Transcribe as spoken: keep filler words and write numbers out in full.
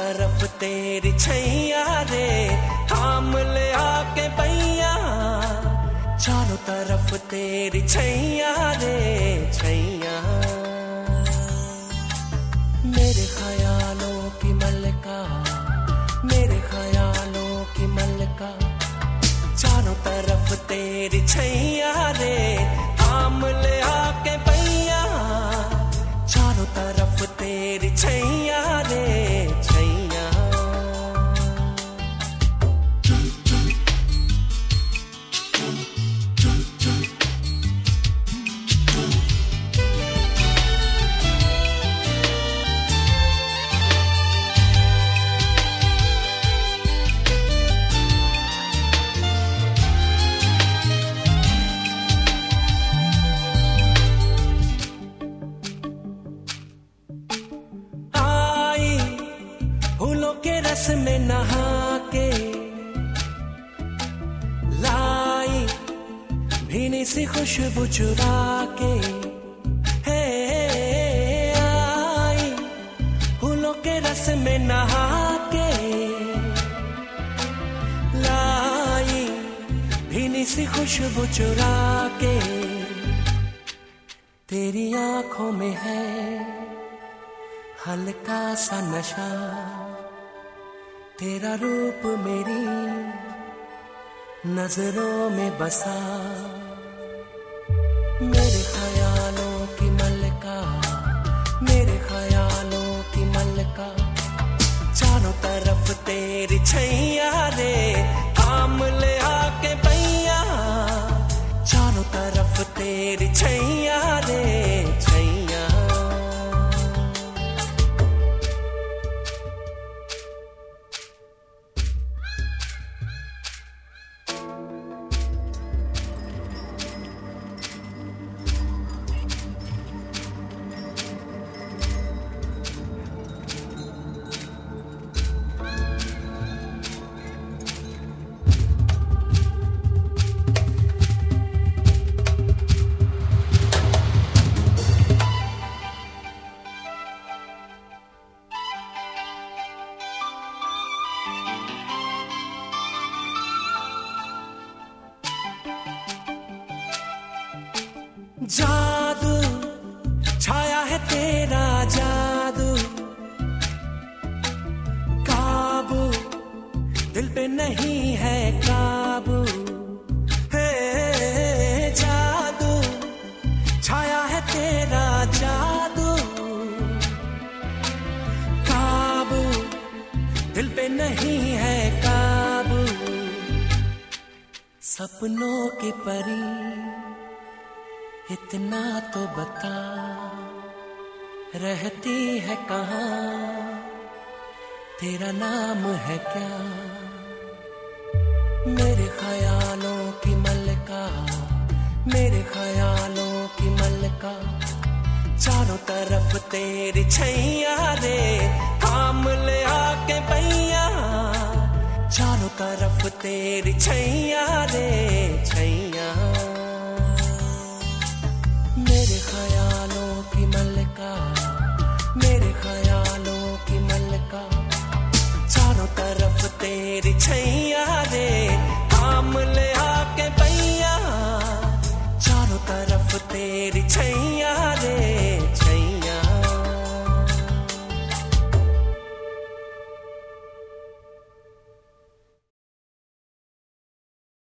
तरफ तेरी छैया रे, थाम ले आके पैया। चारों तरफ तेरी छैया रे छैया। मेरे ख्यालों की मलका, मेरे ख्यालों की मलका। चारों तरफ तेरी छैया रे, थाम ले आके पैया। चारों तरफ तेरी छैया रे छैया। रस में नहा के लाई भीनी सी खुशबू चुरा के, है आई फूलों के रस में नहा के लाई भीनी सी खुशबू चुरा के। तेरी आंखों में है हल्का सा नशा, तेरा रूप मेरी नजरों में बसा। मेरे ख्यालों की मलका, मेरे ख्यालों की मलका। चारों तरफ तेरी छैया रे, थाम ले आके पैया। चारों तरफ तेरी छैया रे छैया। जादू छाया है तेरा जादू, काबू दिल पे नहीं है काबू। है जादू छाया है तेरा जादू, काबू दिल पे नहीं है काबू। सपनों की परी इतना तो बता, रहती है कहाँ, तेरा नाम है क्या। मेरे ख्यालों की मलका, मेरे ख्यालों की मलका। चारों तरफ तेरी छैया रे, थाम ले आके पैया। चारों तरफ तेरी छैया रे छैया। मेरे ख्यालों की मलका, मेरे ख्यालों की मलका। चारों तरफ तेरी छैया रे, थाम ले आके पैया। चारों तरफ तेरी छैया।